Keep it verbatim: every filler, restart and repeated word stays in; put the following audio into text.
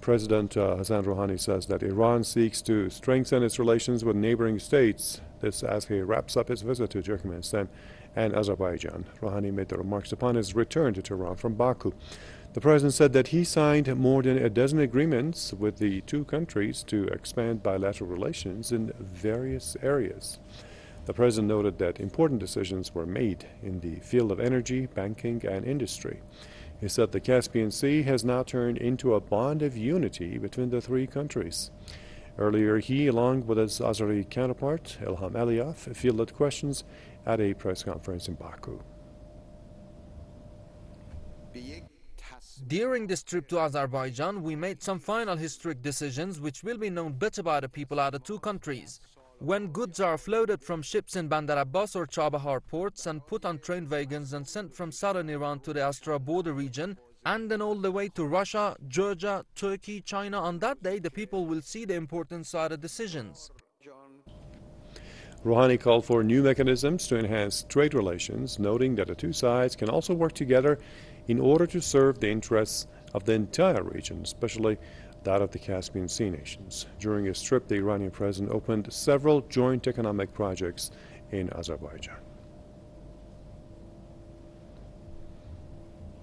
President uh, Hassan Rouhani says that Iran seeks to strengthen its relations with neighboring states. This as he wraps up his visit to Turkmenistan and Azerbaijan. Rouhani made the remarks upon his return to Tehran from Baku. The president said that he signed more than a dozen agreements with the two countries to expand bilateral relations in various areas. The president noted that important decisions were made in the field of energy, banking, and industry. He said the Caspian Sea has now turned into a bond of unity between the three countries. Earlier, he, along with his Azeri counterpart, Ilham Aliyev, fielded questions at a press conference in Baku. During this trip to Azerbaijan, we made some final historic decisions which will be known better by the people of the two countries. When goods are offloaded from ships in Bandar Abbas or Chabahar ports and put on train wagons and sent from southern Iran to the Astara border region, and then all the way to Russia, Georgia, Turkey, China, on that day the people will see the importance of the decisions. Rouhani called for new mechanisms to enhance trade relations, noting that the two sides can also work together in order to serve the interests of the entire region, especially that of the Caspian Sea nations. During his trip, the Iranian president opened several joint economic projects in Azerbaijan.